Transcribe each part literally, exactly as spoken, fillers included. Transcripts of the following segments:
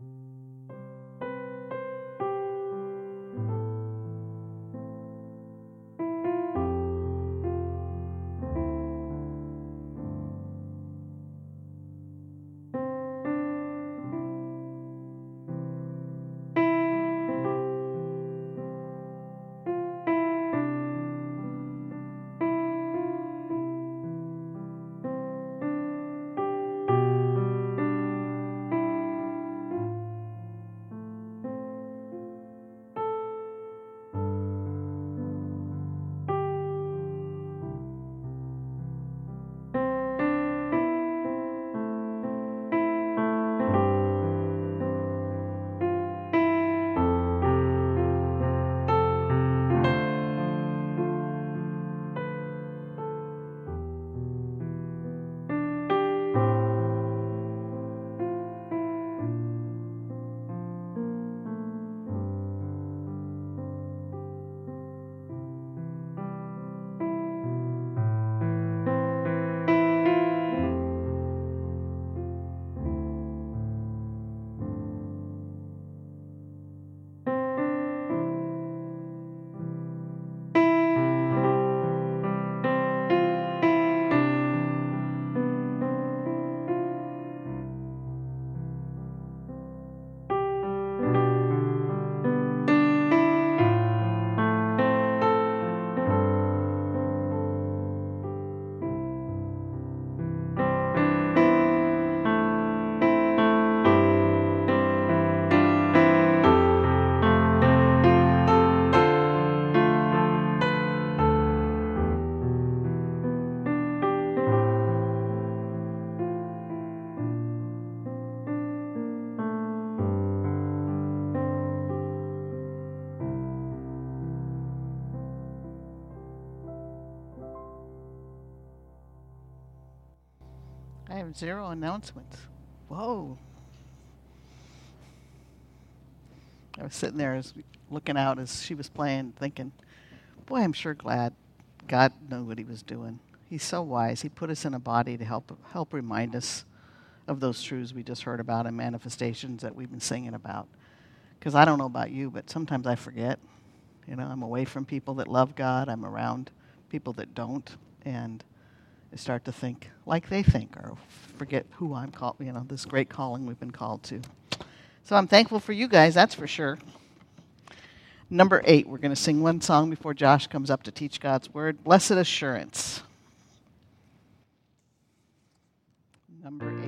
I have zero announcements. Whoa. I was sitting there as looking out as she was playing, thinking, boy, I'm sure glad God knew what he was doing. He's so wise. He put us in a body to help help remind us of those truths we just heard about and manifestations that we've been singing about. Because I don't know about you, but sometimes I forget. You know, I'm away from people that love God. I'm around people that don't. And I start to think like they think or forget who I'm called, you know, this great calling we've been called to. So I'm thankful for you guys, that's for sure. Number eight, we're going to sing one song before Josh comes up to teach God's Word. Blessed Assurance. Number eight.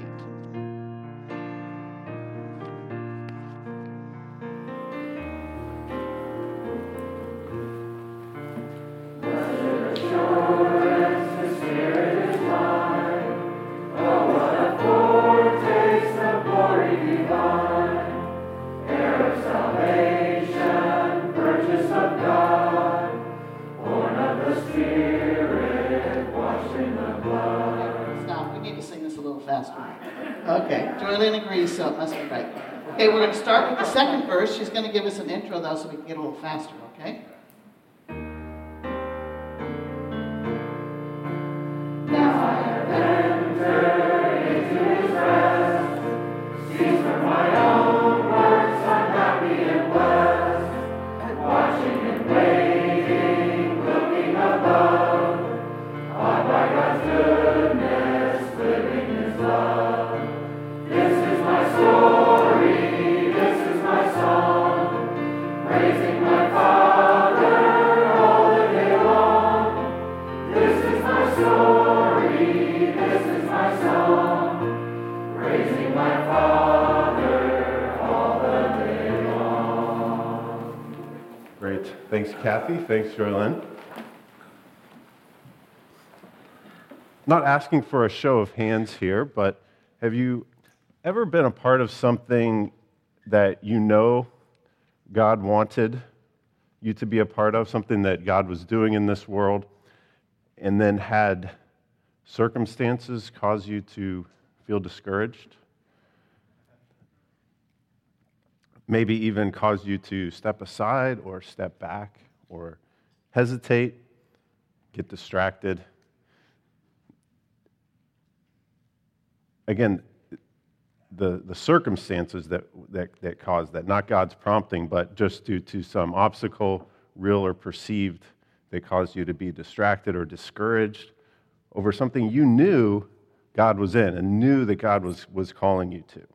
Okay, Joylyn agrees, so it must be right. Okay, we're going to start with the second verse. She's going to give us an intro, though, so we can get a little faster, okay? Now I have entered into his rest. Cease from my own works, I'm happy and blessed. Watching and waiting, looking above. Awed by God's goodness, living his love. This is my story, this is my song, praising my Father all the day long. This is my story, this is my song, praising my Father all the day long. Great. Thanks, Kathy. Thanks, Joylyn. Not asking for a show of hands here, but have you ever been a part of something that you know God wanted you to be a part of, something that God was doing in this world, and then had circumstances cause you to feel discouraged? Maybe even cause you to step aside or step back or hesitate, get distracted. Again, the, the circumstances that, that, that caused that, not God's prompting, but just due to some obstacle, real or perceived, that caused you to be distracted or discouraged over something you knew God was in and knew that God was, was calling you to.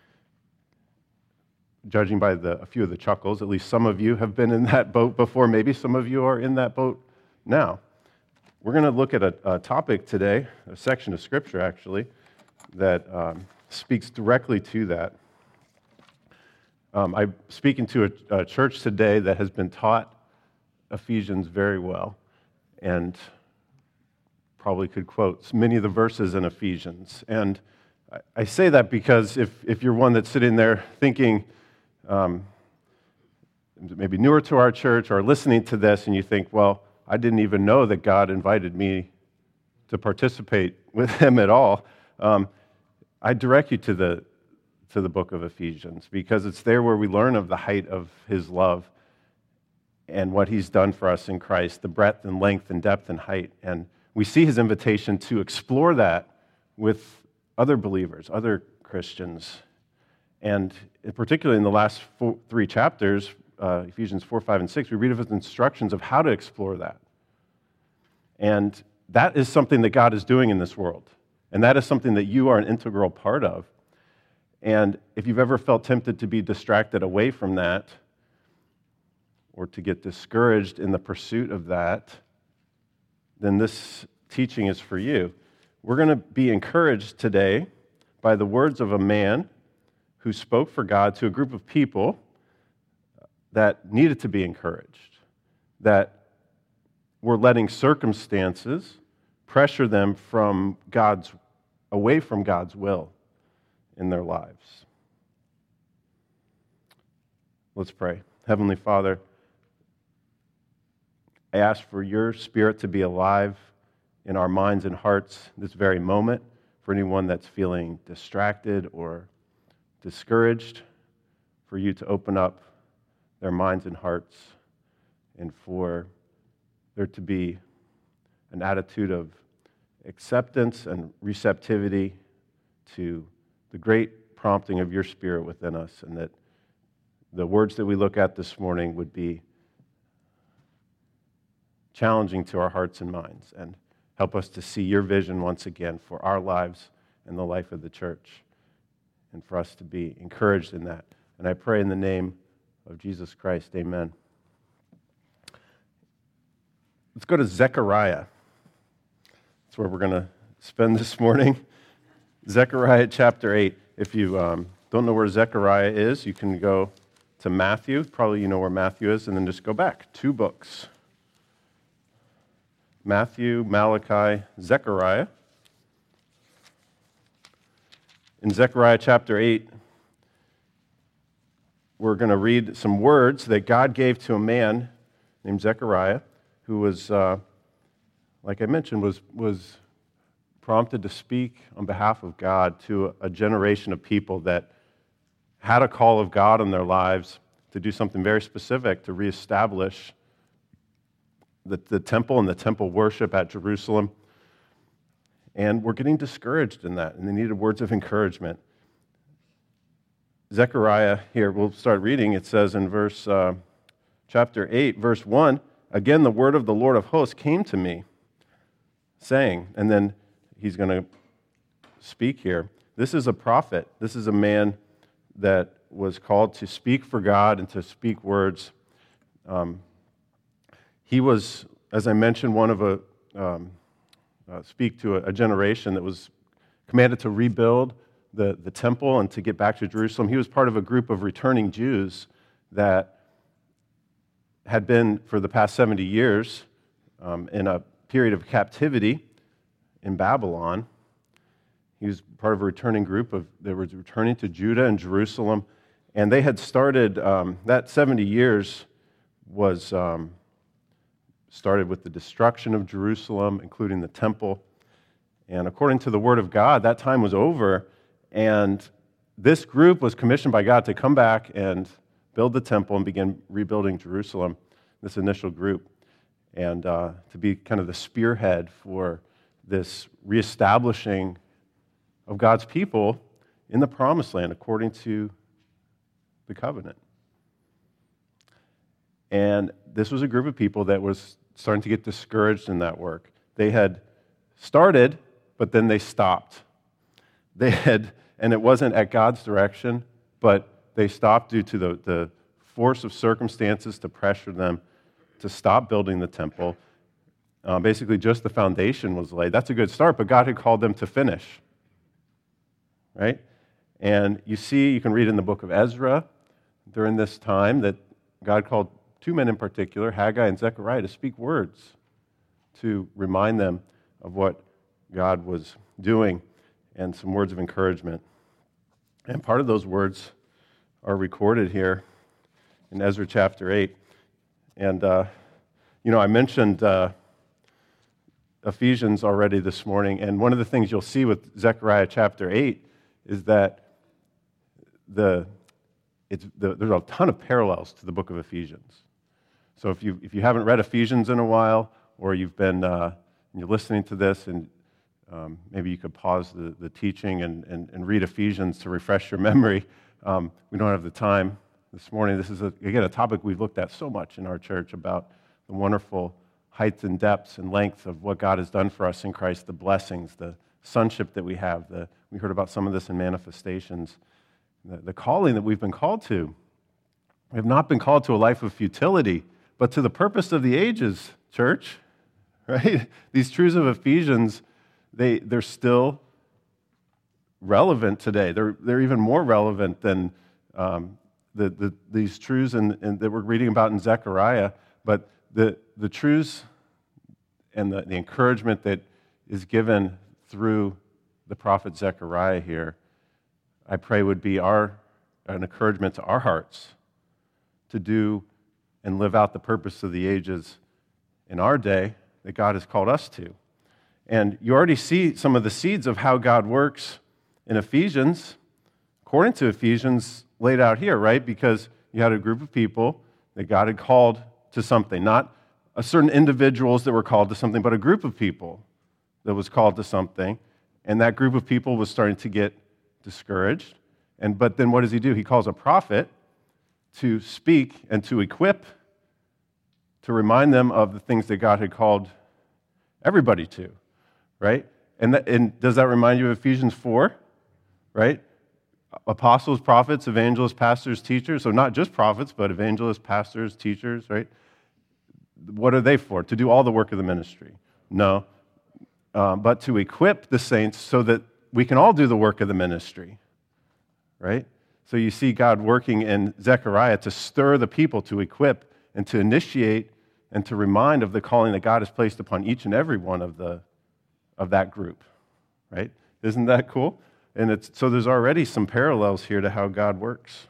Judging by the, a few of the chuckles, at least some of you have been in that boat before. Maybe some of you are in that boat now. We're going to look at a, a topic today, a section of Scripture actually, that um, speaks directly to that. Um, I'm speaking to a, a church today that has been taught Ephesians very well and probably could quote many of the verses in Ephesians. And I, I say that because if, if you're one that's sitting there thinking, um, maybe newer to our church or listening to this and you think, well, I didn't even know that God invited me to participate with him at all. Um, I direct you to the to the book of Ephesians because it's there where we learn of the height of his love and what he's done for us in Christ, the breadth and length and depth and height. And we see his invitation to explore that with other believers, other Christians. And particularly in the last four, three chapters, Uh, Ephesians four, five, and six, we read of his instructions of how to explore that. And that is something that God is doing in this world. And that is something that you are an integral part of. And if you've ever felt tempted to be distracted away from that, or to get discouraged in the pursuit of that, then this teaching is for you. We're going to be encouraged today by the words of a man who spoke for God to a group of people that needed to be encouraged, that were letting circumstances pressure them from God's, away from God's will in their lives. Let's pray. Heavenly Father, I ask for your Spirit to be alive in our minds and hearts this very moment, for anyone that's feeling distracted or discouraged, for you to open up their minds and hearts, and for there to be an attitude of acceptance and receptivity to the great prompting of your Spirit within us, and that the words that we look at this morning would be challenging to our hearts and minds, and help us to see your vision once again for our lives and the life of the church, and for us to be encouraged in that. And I pray in the name of Jesus Christ, amen. Let's go to Zechariah. That's where we're going to spend this morning. Zechariah chapter eight. If you um, don't know where Zechariah is, you can go to Matthew. Probably you know where Matthew is, and then just go back. Two books. Matthew, Malachi, Zechariah. In Zechariah chapter eight, we're going to read some words that God gave to a man named Zechariah, who was, uh, like I mentioned, was, was prompted to speak on behalf of God to a generation of people that had a call of God in their lives to do something very specific, to reestablish the, the temple and the temple worship at Jerusalem. And we're getting discouraged in that, and they needed words of encouragement. Zechariah here, we'll start reading. It says in verse uh, chapter eight, verse one, again the word of the Lord of hosts came to me, saying, and then he's going to speak here. This is a prophet. This is a man that was called to speak for God and to speak words. Um, he was, as I mentioned, one of a, um, uh, speak to a, a generation that was commanded to rebuild the, the temple and to get back to Jerusalem. He was part of a group of returning Jews that had been, for the past seventy years, um, in a period of captivity in Babylon. He was part of a returning group of, they were returning to Judah and Jerusalem, and they had started, um, that seventy years was um, started with the destruction of Jerusalem, including the temple. And according to the Word of God, that time was over, and this group was commissioned by God to come back and build the temple and begin rebuilding Jerusalem, this initial group, and uh, to be kind of the spearhead for this reestablishing of God's people in the promised land according to the covenant. And this was a group of people that was starting to get discouraged in that work. They had started, but then they stopped. They had, and it wasn't at God's direction, but they stopped due to the, the force of circumstances to pressure them to stop building the temple. Uh, basically, just the foundation was laid. That's a good start, but God had called them to finish, right? And you see, you can read in the book of Ezra during this time that God called two men in particular, Haggai and Zechariah, to speak words to remind them of what God was doing and some words of encouragement. And part of those words are recorded here in Ezra chapter eight. And, uh, you know, I mentioned uh, Ephesians already this morning, and one of the things you'll see with Zechariah chapter eight is that the, it's, the, there's a ton of parallels to the book of Ephesians. So if you if you haven't read Ephesians in a while, or you've been uh, you're listening to this, and um, maybe you could pause the, the teaching and, and, and read Ephesians to refresh your memory. Um, we don't have the time this morning. This is, a, again, a topic we've looked at so much in our church about the wonderful heights and depths and lengths of what God has done for us in Christ, the blessings, the sonship that we have. The, we heard about some of this in Manifestations. The, the calling that we've been called to. We have not been called to a life of futility, but to the purpose of the ages, church, right? These truths of Ephesians, they, they're still relevant today. They're, they're even more relevant than um, the, the, these truths in, in, that we're reading about in Zechariah, but the, the truths and the, the encouragement that is given through the prophet Zechariah here, I pray would be our an encouragement to our hearts to do and live out the purpose of the ages in our day that God has called us to. And you already see some of the seeds of how God works in Ephesians, according to Ephesians, laid out here, right? Because you had a group of people that God had called to something, not a certain individuals that were called to something, but a group of people that was called to something. And that group of people was starting to get discouraged. And but then what does he do? He calls a prophet to speak and to equip, to remind them of the things that God had called everybody to, right? And, that, and does that remind you of Ephesians four, right? Apostles, prophets, evangelists, pastors, teachers. So not just prophets, but evangelists, pastors, teachers, right? What are they for? To do all the work of the ministry? No. Um, but to equip the saints so that we can all do the work of the ministry, right? So you see God working in Zechariah to stir the people, to equip, and to initiate, and to remind of the calling that God has placed upon each and every one of the of that group, right? Isn't that cool? And it's so there's already some parallels here to how God works.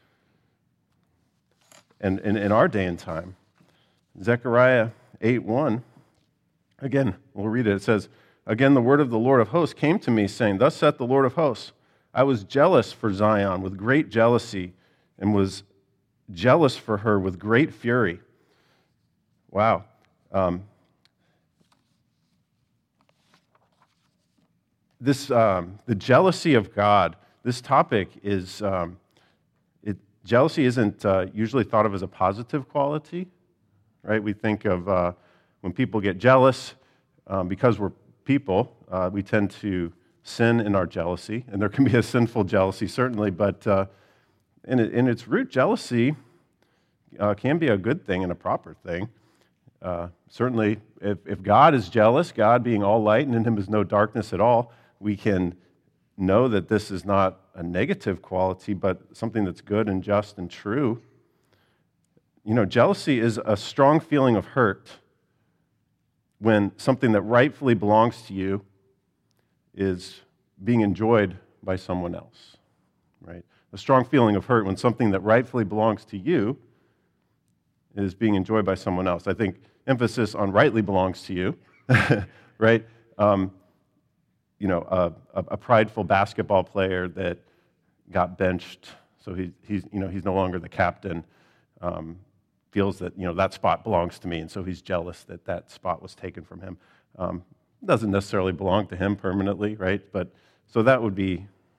And in, in our day and time, Zechariah eight one, again, we'll read it. It says, "Again, the word of the Lord of hosts came to me, saying, Thus saith the Lord of hosts, I was jealous for Zion with great jealousy, and was jealous for her with great fury." Wow. Um, this um, the jealousy of God. This topic is um, it. Jealousy isn't uh, usually thought of as a positive quality, right? We think of uh, when people get jealous um, because we're people. Uh, we tend to sin in our jealousy, and there can be a sinful jealousy, certainly, but uh, in, in its root, jealousy uh, can be a good thing and a proper thing. Uh, certainly, if, if God is jealous, God being all light and in him is no darkness at all, we can know that this is not a negative quality, but something that's good and just and true. You know, jealousy is a strong feeling of hurt when something that rightfully belongs to you is being enjoyed by someone else, right? A strong feeling of hurt when something that rightfully belongs to you is being enjoyed by someone else. I think emphasis on rightly belongs to you, right? Um, you know, a, a, a prideful basketball player that got benched, so he, he's, you know, he's no longer the captain, um, feels that, you know, that spot belongs to me, and so he's jealous that that spot was taken from him. Um, doesn't necessarily belong to him permanently, right? But so that would be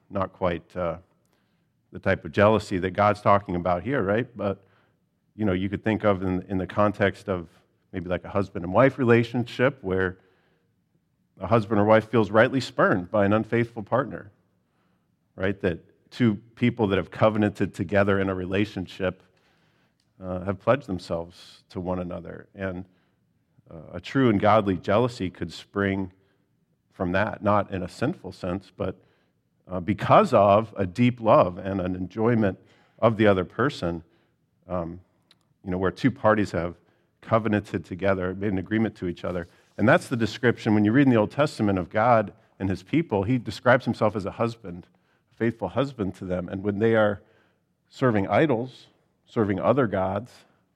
not quite uh, the type of jealousy that God's talking about here, right? But, you know, you could think of in, in the context of maybe like a husband and wife relationship where a husband or wife feels rightly spurned by an unfaithful partner, right? That two people that have covenanted together in a relationship uh, have pledged themselves to one another. And uh, a true and godly jealousy could spring from that, not in a sinful sense, but uh, because of a deep love and an enjoyment of the other person, um, you know, where two parties have covenanted together, made an agreement to each other. And that's the description, when you read in the Old Testament of God and his people, he describes himself as a husband, a faithful husband to them. And when they are serving idols, serving other gods,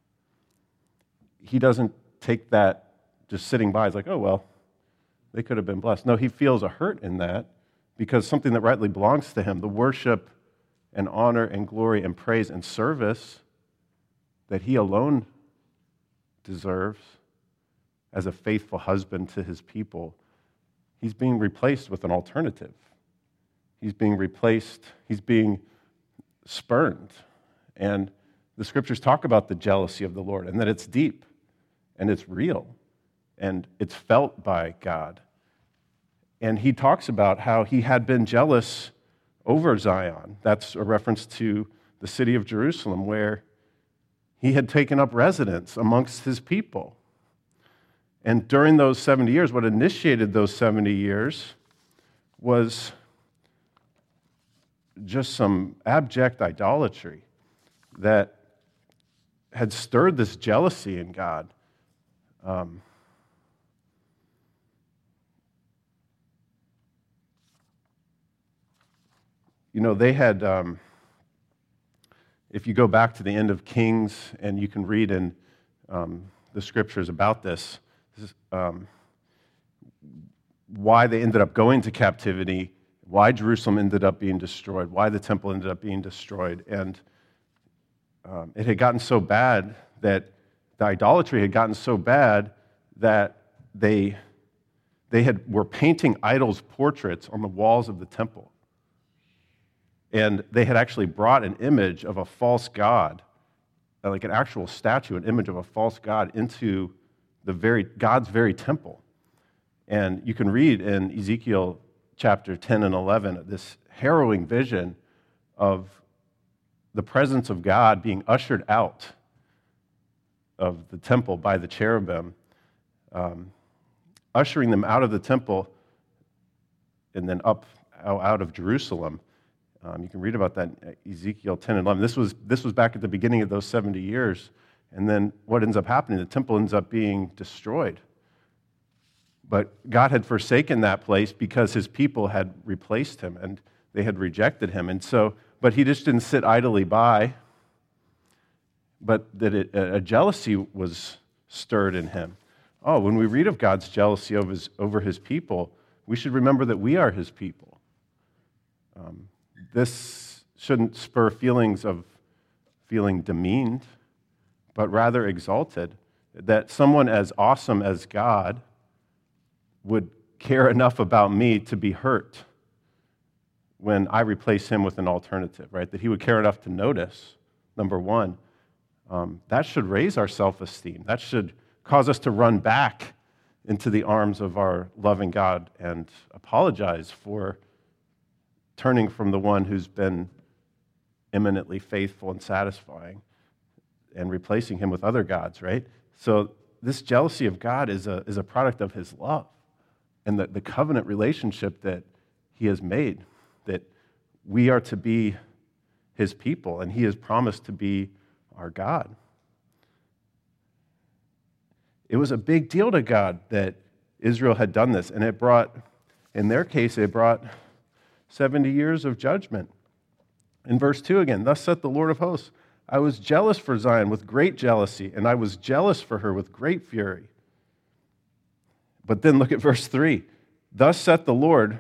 he doesn't take that just sitting by. He's like, oh, well, they could have been blessed. No, he feels a hurt in that because something that rightly belongs to him, the worship and honor and glory and praise and service that he alone deserves as a faithful husband to his people, he's being replaced with an alternative. He's being replaced, he's being spurned. And the scriptures talk about the jealousy of the Lord and that it's deep and it's real and it's felt by God. And he talks about how he had been jealous over Zion. That's a reference to the city of Jerusalem where he had taken up residence amongst his people. And during those seventy years, what initiated those seventy years was just some abject idolatry that had stirred this jealousy in God. Um, you know, they had, um, if you go back to the end of Kings, and you can read in um, the scriptures about this, this is, um, why they ended up going to captivity, why Jerusalem ended up being destroyed, why the temple ended up being destroyed. And um, it had gotten so bad that the idolatry had gotten so bad that they, they had, were painting idols' portraits on the walls of the temple. And they had actually brought an image of a false god, like an actual statue, an image of a false god, into the very God's very temple. And you can read in Ezekiel chapter ten and eleven this harrowing vision of the presence of God being ushered out of the temple by the cherubim, um, ushering them out of the temple and then up out of Jerusalem. Um, you can read about that in Ezekiel ten and eleven. This was, this was back at the beginning of those seventy years. And then what ends up happening? The temple ends up being destroyed. But God had forsaken that place because his people had replaced him and they had rejected him. And so, but he just didn't sit idly by, but that it, a jealousy was stirred in him. Oh, when we read of God's jealousy over his, over his people, we should remember that we are his people. Um, This shouldn't spur feelings of feeling demeaned, but rather exalted, that someone as awesome as God would care enough about me to be hurt when I replace him with an alternative, right? That he would care enough to notice, number one. Um, that should raise our self-esteem. That should cause us to run back into the arms of our loving God and apologize for turning from the one who's been eminently faithful and satisfying and replacing him with other gods, right? So this jealousy of God is a, is a product of his love and the, the covenant relationship that he has made, that we are to be his people and he has promised to be our God. It was a big deal to God that Israel had done this, and it brought, in their case, it brought seventy years of judgment. In verse two again, thus saith the Lord of hosts, I was jealous for Zion with great jealousy, and I was jealous for her with great fury. But then look at verse three. Thus saith the Lord,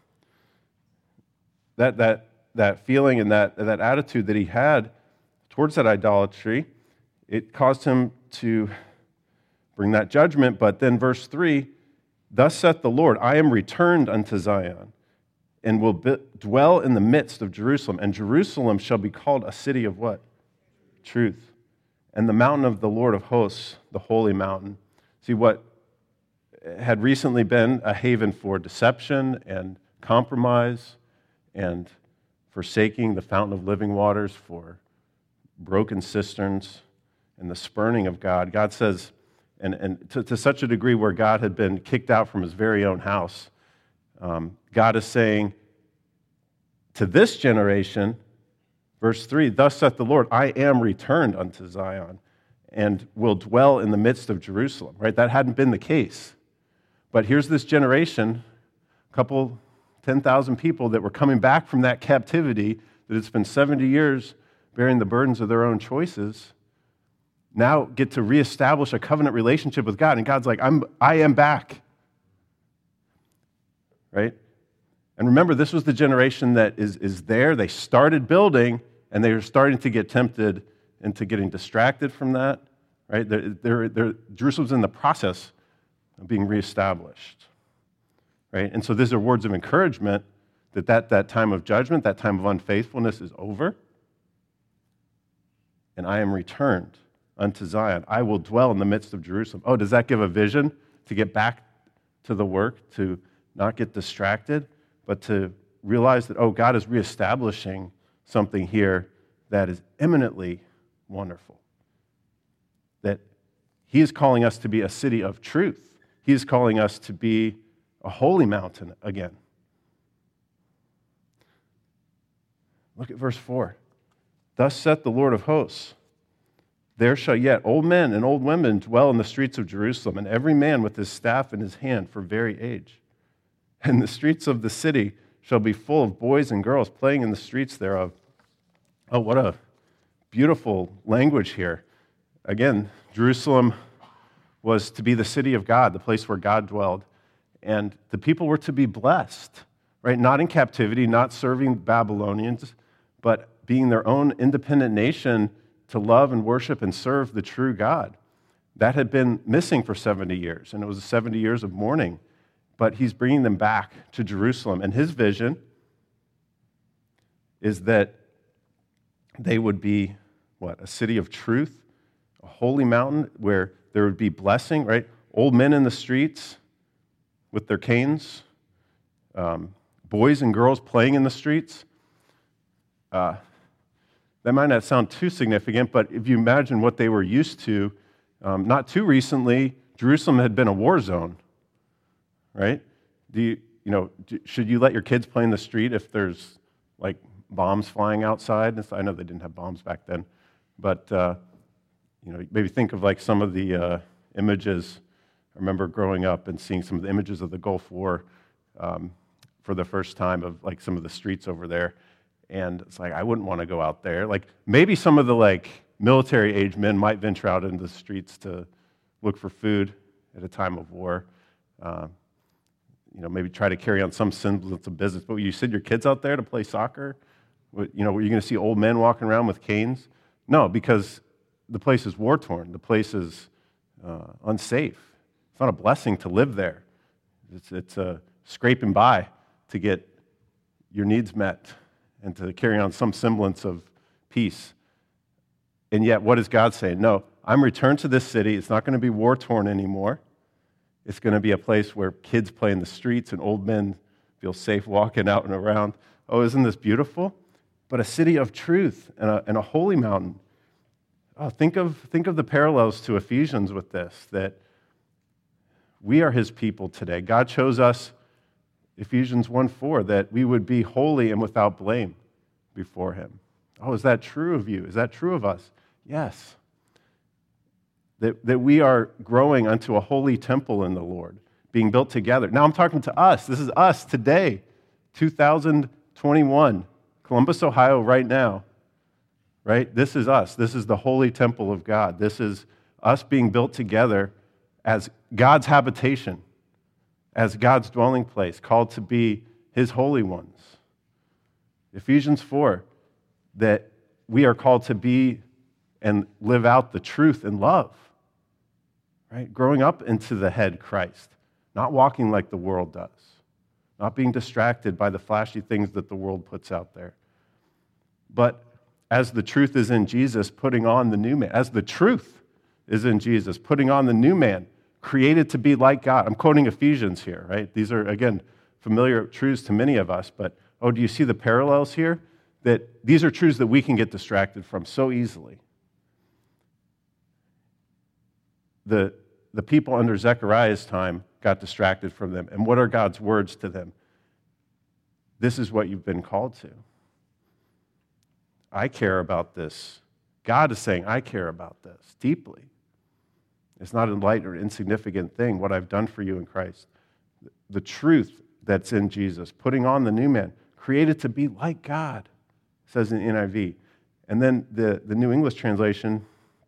that, that, that feeling and that, that attitude that he had towards that idolatry, it caused him to bring that judgment. But then verse three, thus saith the Lord, I am returned unto Zion, and will be, dwell in the midst of Jerusalem. And Jerusalem shall be called a city of what? Truth. And the mountain of the Lord of hosts, the holy mountain. See, what had recently been a haven for deception and compromise and forsaking the fountain of living waters for broken cisterns and the spurning of God. God says, and, and to, to such a degree where God had been kicked out from his very own house, um, God is saying to this generation, verse three, thus saith the Lord, I am returned unto Zion and will dwell in the midst of Jerusalem. Right? That hadn't been the case. But here's this generation, a couple, ten thousand people that were coming back from that captivity, that it's been seventy years bearing the burdens of their own choices, now get to reestablish a covenant relationship with God. And God's like, I'm, I am back. Right? And remember, this was the generation that is, is there. They started building, and they were starting to get tempted into getting distracted from that. Right? They're, they're, they're, Jerusalem's in the process of being reestablished. Right? And so these are words of encouragement that, that that time of judgment, that time of unfaithfulness is over. And I am returned unto Zion. I will dwell in the midst of Jerusalem. Oh, does that give a vision to get back to the work, to not get distracted, but to realize that, oh, God is reestablishing something here that is eminently wonderful. That he is calling us to be a city of truth. He is calling us to be a holy mountain again. Look at verse four. Thus saith the Lord of hosts, there shall yet old men and old women dwell in the streets of Jerusalem, and every man with his staff in his hand for very age. And the streets of the city shall be full of boys and girls playing in the streets thereof. Oh, what a beautiful language here. Again, Jerusalem was to be the city of God, the place where God dwelled. And the people were to be blessed, right? Not in captivity, not serving Babylonians, but being their own independent nation to love and worship and serve the true God. That had been missing for seventy years, and it was seventy years of mourning. But he's bringing them back to Jerusalem. And his vision is that they would be, what, a city of truth, a holy mountain where there would be blessing, right? Old men in the streets with their canes, um, boys and girls playing in the streets. Uh, that might not sound too significant, but if you imagine what they were used to, um, not too recently, Jerusalem had been a war zone, right? Do you, you know, do, should you let your kids play in the street if there's like bombs flying outside? I know they didn't have bombs back then, but uh, you know, maybe think of like some of the uh, images. I remember growing up and seeing some of the images of the Gulf War um, for the first time of like some of the streets over there. And it's like, I wouldn't want to go out there. Like maybe some of the like military age men might venture out into the streets to look for food at a time of war. Uh, you know, maybe try to carry on some semblance of business. But you send your kids out there to play soccer? You know, were you going to see old men walking around with canes? No, because the place is war-torn. The place is uh, unsafe. It's not a blessing to live there. It's, it's uh, scraping by to get your needs met and to carry on some semblance of peace. And yet, what is God saying? No, I'm returned to this city. It's not going to be war-torn anymore. It's going to be a place where kids play in the streets and old men feel safe walking out and around. Oh, isn't this beautiful? But a city of truth and a, and a holy mountain. Oh, think of, think of the parallels to Ephesians with this, that we are his people today. God chose us, Ephesians one four, that we would be holy and without blame before him. Oh, is that true of you? Is that true of us? Yes. That, that we are growing unto a holy temple in the Lord, being built together. Now I'm talking to us. This is us today, two thousand twenty-one, Columbus, Ohio, right now. Right? This is us. This is the holy temple of God. This is us being built together as God's habitation, as God's dwelling place, called to be his holy ones. Ephesians four, that we are called to be and live out the truth in love. Right? Growing up into the head Christ, not walking like the world does, not being distracted by the flashy things that the world puts out there. But as the truth is in Jesus, putting on the new man. As the truth is in Jesus, putting on the new man, created to be like God. I'm quoting Ephesians here, right? These are, again, familiar truths to many of us, but oh, do you see the parallels here? That these are truths that we can get distracted from so easily. The, the people under Zechariah's time got distracted from them. And what are God's words to them? This is what you've been called to. I care about this. God is saying, I care about this deeply. It's not a light or insignificant thing, what I've done for you in Christ. The truth that's in Jesus, putting on the new man, created to be like God, says in N I V. And then the, the New English translation,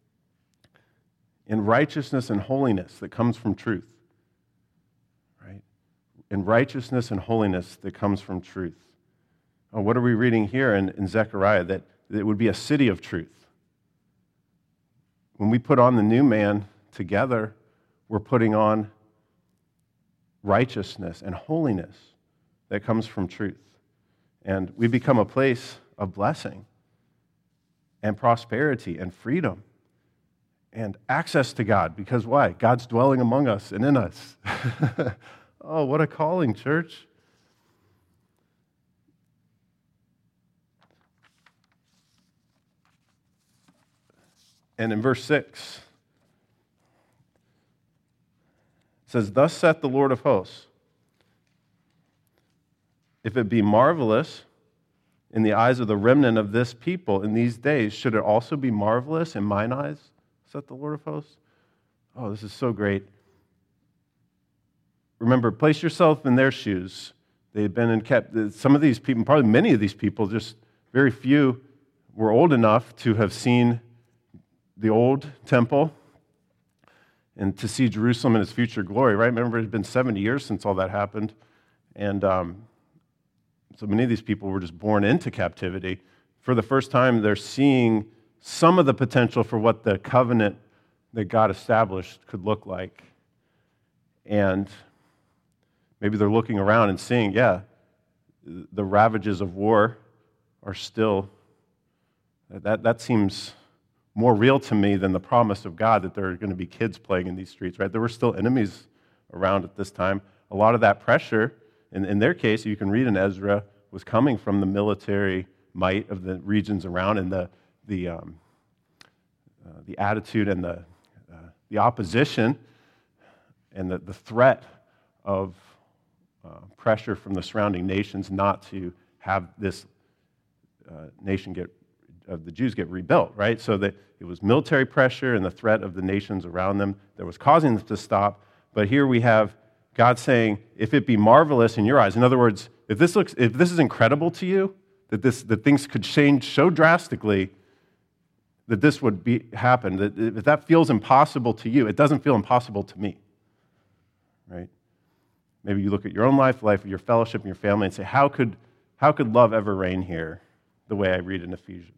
in righteousness and holiness that comes from truth. Right? In righteousness and holiness that comes from truth. Oh, what are we reading here in, in Zechariah? That, that it would be a city of truth. When we put on the new man together, we're putting on righteousness and holiness that comes from truth. And we become a place of blessing and prosperity and freedom and access to God. Because why? God's dwelling among us and in us. Oh, what a calling, church. And in verse six, it says, thus saith the Lord of hosts, if it be marvelous in the eyes of the remnant of this people in these days, should it also be marvelous in mine eyes, saith the Lord of hosts? Oh, this is so great. Remember, place yourself in their shoes. They've been in kept. Some of these people, probably many of these people, just very few, were old enough to have seen the old temple and to see Jerusalem in its future glory, right? Remember, it had been seventy years since all that happened. And um, so many of these people were just born into captivity. For the first time, they're seeing some of the potential for what the covenant that God established could look like. And maybe they're looking around and seeing, yeah, the ravages of war are still, that, that seems more real to me than the promise of God that there are going to be kids playing in these streets, right? There were still enemies around at this time. A lot of that pressure, in, in their case, you can read in Ezra, was coming from the military might of the regions around and the the um, uh, the attitude and the uh, the opposition and the, the threat of uh, pressure from the surrounding nations not to have this uh, nation get of the Jews get rebuilt, right? So that it was military pressure and the threat of the nations around them that was causing them to stop. But here we have God saying, if it be marvelous in your eyes, in other words, if this looks, if this is incredible to you, that this that things could change so drastically that this would be happen, that if that feels impossible to you, it doesn't feel impossible to me, right? Maybe you look at your own life, the life of your fellowship and your family, and say, how could how could love ever reign here the way I read in Ephesians?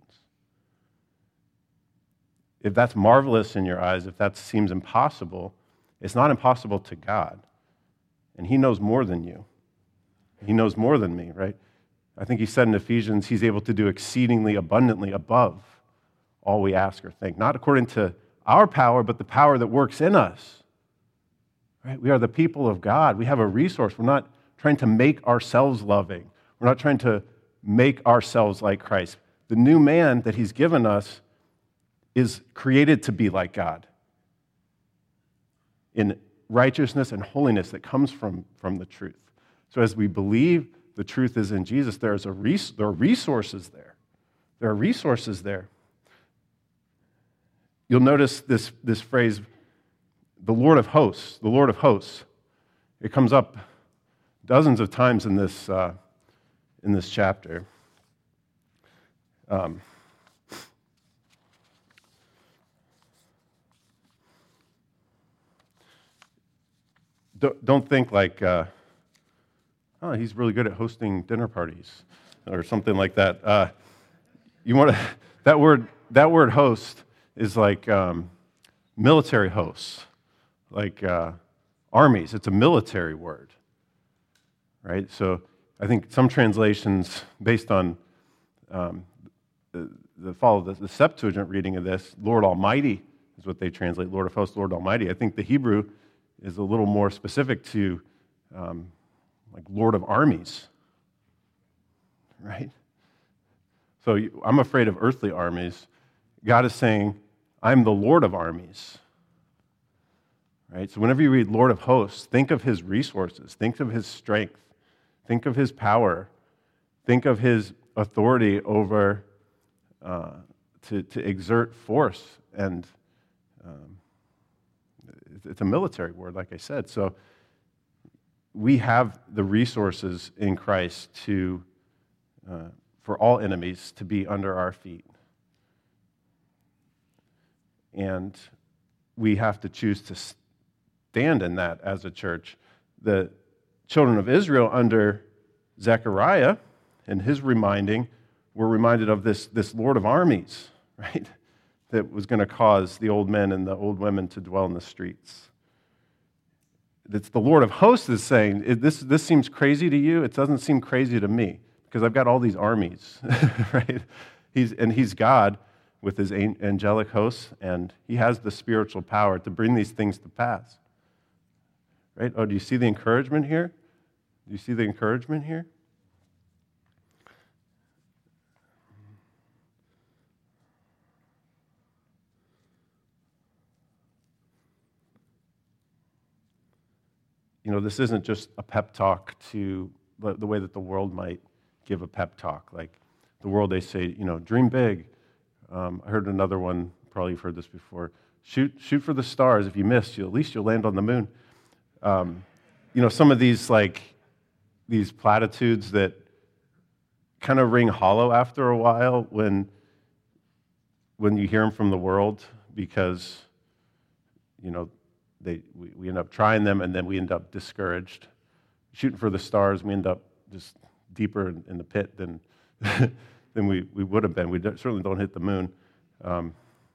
If that's marvelous in your eyes, if that seems impossible, it's not impossible to God. And He knows more than you. He knows more than me, right? I think He said in Ephesians, He's able to do exceedingly abundantly above all we ask or think. Not according to our power, but the power that works in us. Right? We are the people of God. We have a resource. We're not trying to make ourselves loving. We're not trying to make ourselves like Christ. The new man that He's given us is created to be like God in righteousness and holiness that comes from, from the truth. So as we believe the truth is in Jesus, there's a res- there are resources there. There are resources there. You'll notice this, this phrase, the Lord of hosts, the Lord of hosts. It comes up dozens of times in this, uh, in this chapter. Um, don't, don't think like, uh, oh, he's really good at hosting dinner parties or something like that. Uh, you want to that word that word host is like um, military hosts, like uh, armies. It's a military word. right? So I think some translations, based on um, the, the follow the, the Septuagint reading of this, Lord Almighty is what they translate, Lord of hosts, Lord Almighty. I think the Hebrew is a little more specific to um, like Lord of armies, right? So you, I'm afraid of earthly armies. God is saying, I'm the Lord of armies. Right? So whenever you read Lord of hosts, think of his resources, think of his strength, think of his power, think of his authority over uh, to, to exert force. And um, it's a military word, like I said. So we have the resources in Christ to uh, for all enemies to be under our feet. And we have to choose to stand in that as a church. The children of Israel under Zechariah and his reminding were reminded of this, this Lord of armies, right? That was going to cause the old men and the old women to dwell in the streets. It's the Lord of hosts is saying, this, this seems crazy to you? It doesn't seem crazy to me, because I've got all these armies, right? He's, and he's God with his angelic hosts, and he has the spiritual power to bring these things to pass. Right? Oh, do you see the encouragement here? Do you see the encouragement here? You know, this isn't just a pep talk to the way that the world might give a pep talk. Like the world, they say, you know, dream big. Um, I heard another one, probably you've heard this before. Shoot, shoot for the stars. If you miss, you at least you'll land on the moon. Um, you know, some of these like these platitudes that kind of ring hollow after a while when when you hear them from the world, because you know they we, we end up trying them and then we end up discouraged. Shooting for the stars, we end up just deeper in, in the pit than than we, we would have been. We don't, certainly don't hit the moon. Um,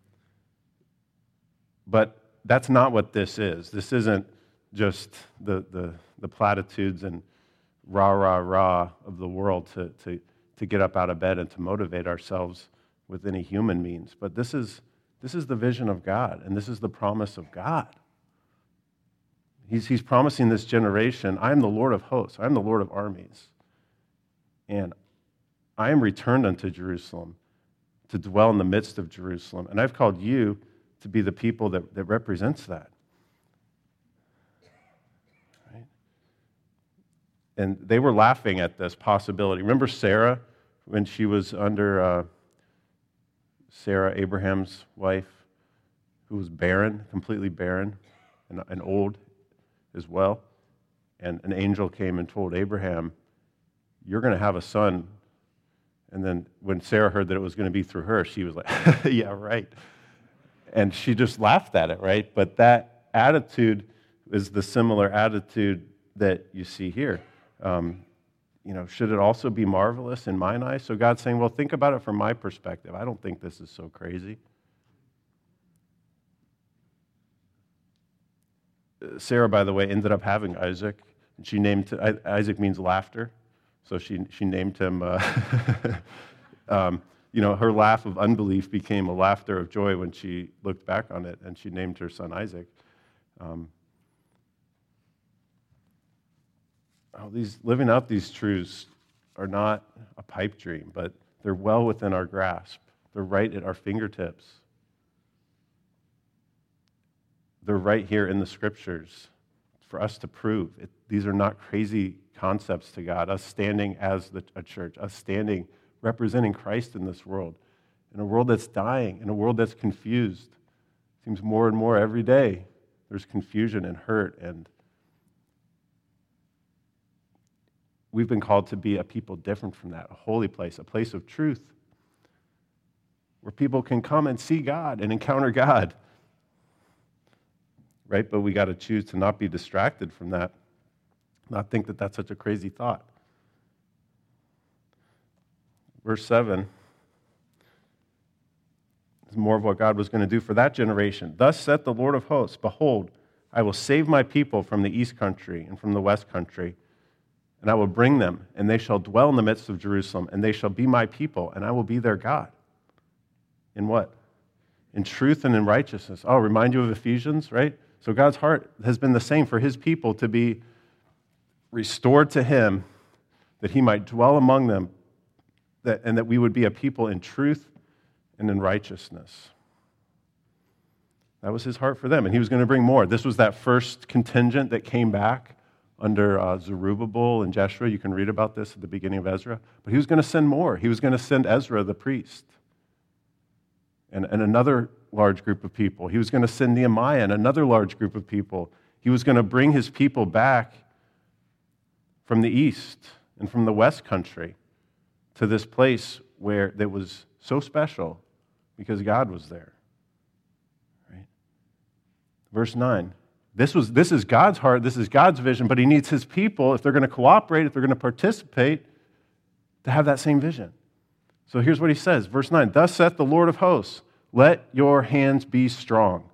but that's not what this is. This isn't just the, the, the platitudes and rah, rah, rah of the world to, to, to get up out of bed and to motivate ourselves with any human means. But this is, this is the vision of God, and this is the promise of God. He's, he's promising this generation, I am the Lord of hosts, I am the Lord of armies, and I am returned unto Jerusalem to dwell in the midst of Jerusalem, and I've called you to be the people that, that represents that. Right? And they were laughing at this possibility. Remember Sarah, when she was under uh, Sarah, Abraham's wife, who was barren, completely barren, and, and old as well? And an angel came and told Abraham, you're going to have a son. And then when Sarah heard that it was going to be through her, she was like, yeah, right. And she just laughed at it, right? But that attitude is the similar attitude that you see here. Um, you know, should it also be marvelous in mine eyes? So God's saying, well, think about it from my perspective. I don't think this is so crazy. Sarah, by the way, ended up having Isaac. And she named, Isaac means laughter. So she she named him, uh, um, you know, her laugh of unbelief became a laughter of joy when she looked back on it, and she named her son Isaac. Um, oh, these living out these truths are not a pipe dream, but they're well within our grasp. They're right at our fingertips. They're right here in the Scriptures for us to prove. It, these are not crazy concepts to God, us standing as the, a church, us standing representing Christ in this world, in a world that's dying, in a world that's confused. It seems more and more every day there's confusion and hurt, and we've been called to be a people different from that, a holy place, a place of truth, where people can come and see God and encounter God. Right? But we got to choose to not be distracted from that, not think that that's such a crazy thought. Verse seven is more of what God was going to do for that generation. Thus saith the Lord of hosts, behold, I will save my people from the east country and from the west country, and I will bring them, and they shall dwell in the midst of Jerusalem, and they shall be my people, and I will be their God. In what? In truth and in righteousness. Oh, remind you of Ephesians, right? So God's heart has been the same for his people to be restored to him, that he might dwell among them, that, and that we would be a people in truth and in righteousness. That was his heart for them, and he was going to bring more. This was that first contingent that came back under uh, Zerubbabel and Jeshua. You can read about this at the beginning of Ezra. But he was going to send more. He was going to send Ezra, the priest, and, and another large group of people. He was going to send Nehemiah and another large group of people. He was going to bring his people back from the east and from the west country to this place where that was so special because God was there. Right? Verse nine. This was this is God's heart, this is God's vision, but he needs his people, if they're going to cooperate, if they're going to participate, to have that same vision. So here's what he says, verse nine, thus saith the Lord of hosts, let your hands be strong.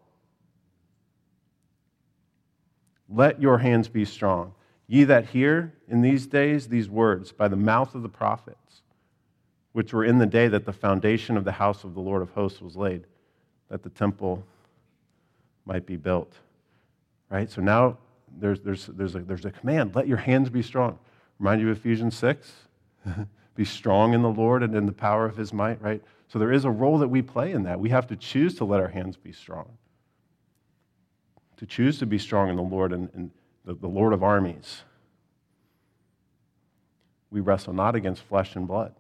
Let your hands be strong. Ye that hear in these days these words by the mouth of the prophets, which were in the day that the foundation of the house of the Lord of hosts was laid, that the temple might be built. Right? So now there's, there's, there's, a, there's a command, let your hands be strong. Remind you of Ephesians six? Be strong in the Lord and in the power of his might, right? So there is a role that we play in that. We have to choose to let our hands be strong. To choose to be strong in the Lord and, and the, the Lord of armies. We wrestle not against flesh and blood.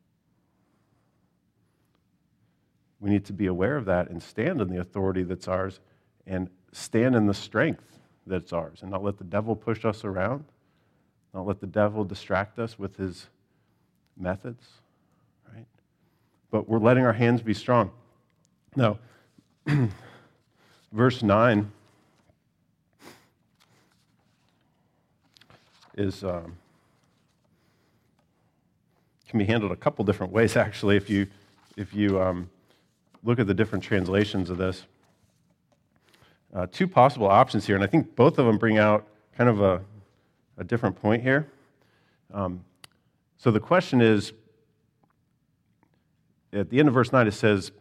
We need to be aware of that and stand in the authority that's ours and stand in the strength that's ours and not let the devil push us around, not let the devil distract us with his methods, right? But we're letting our hands be strong. Now, verse nine is um, can be handled a couple different ways, actually, if you, if you um, look at the different translations of this. Uh, two possible options here, and I think both of them bring out kind of a, a different point here. Um, so the question is, at the end of verse nine, it says,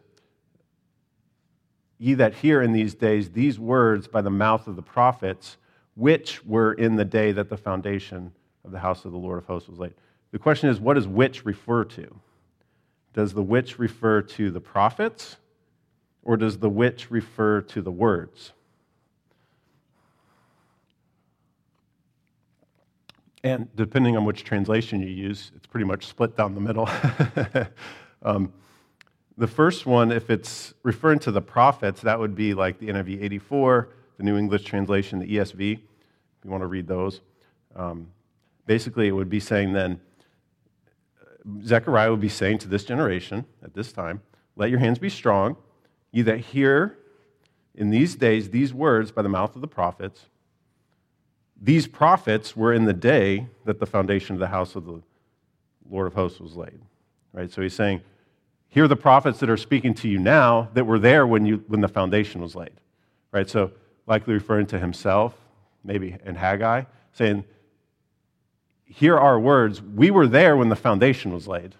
ye that hear in these days these words by the mouth of the prophets, which were in the day that the foundation of the house of the Lord of hosts was laid. The question is, what does which refer to? Does the which refer to the prophets, or does the which refer to the words? And depending on which translation you use, it's pretty much split down the middle. um, the first one, if it's referring to the prophets, that would be like the N I V eighty-four, the New English translation, the E S V, if you want to read those. Um, basically, it would be saying then, Zechariah would be saying to this generation at this time, let your hands be strong, ye that hear in these days these words by the mouth of the prophets. These prophets were in the day that the foundation of the house of the Lord of hosts was laid. Right? So he's saying, here are the prophets that are speaking to you now that were there when you when the foundation was laid. Right? So likely referring to himself, maybe in Haggai, saying, here are words, we were there when the foundation was laid.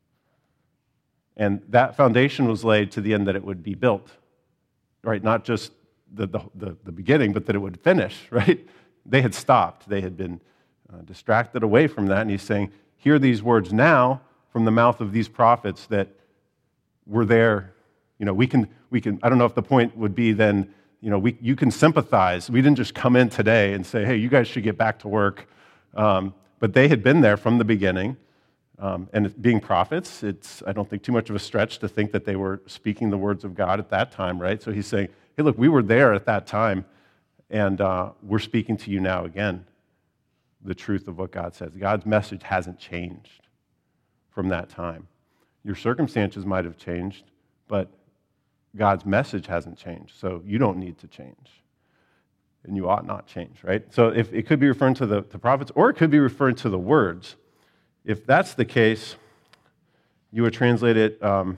And that foundation was laid to the end that it would be built. Right? Not just the, the, the, the beginning, but that it would finish, right? They had stopped. They had been uh, distracted away from that. And he's saying, hear these words now from the mouth of these prophets that were there. You know, we can, we can, I don't know if the point would be then, you know, we, you can sympathize. We didn't just come in today and say, hey, you guys should get back to work. Um, but they had been there from the beginning. Um, and being prophets, it's, I don't think, too much of a stretch to think that they were speaking the words of God at that time, right? So he's saying, hey, look, we were there at that time. And uh, we're speaking to you now again, the truth of what God says. God's message hasn't changed from that time. Your circumstances might have changed, but God's message hasn't changed, so you don't need to change. And you ought not change, right? So if it could be referring to the, the prophets, or it could be referring to the words. If that's the case, you would translate it um,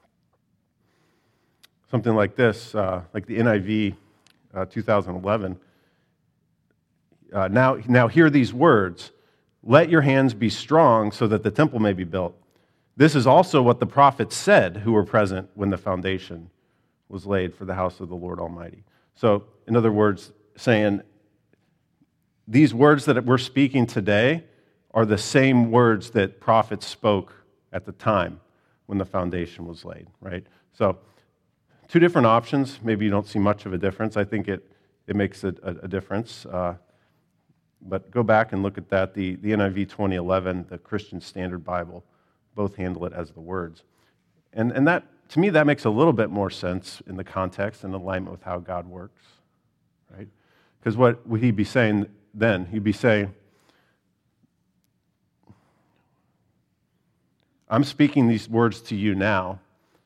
something like this, uh, like the N I V Uh, two thousand eleven. Uh, now, now hear these words. let your hands be strong so that the temple may be built. This is also what the prophets said who were present when the foundation was laid for the house of the Lord Almighty. So, in other words, saying these words that we're speaking today are the same words that prophets spoke at the time when the foundation was laid, right? So, two different options. Maybe you don't see much of a difference. I think it, it makes a, a, a difference. Uh, but go back and look at that. The, the N I V twenty eleven, the Christian Standard Bible, both handle it as the words. And, and that, to me, that makes a little bit more sense in the context and alignment with how God works, right? Because what would he be saying then? He'd be saying, I'm speaking these words to you now,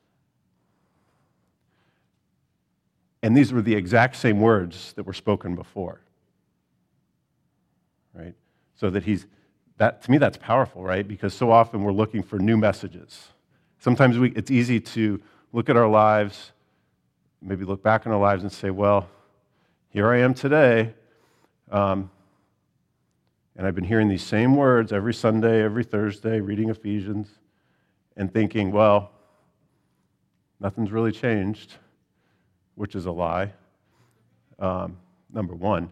and these were the exact same words that were spoken before, right? So that he's, that to me that's powerful, right? Because so often we're looking for new messages. Sometimes we, it's easy to look at our lives, maybe look back on our lives and say, well, here I am today, um, and I've been hearing these same words every Sunday, every Thursday, reading Ephesians, and thinking, well, nothing's really changed, which is a lie, um, number one.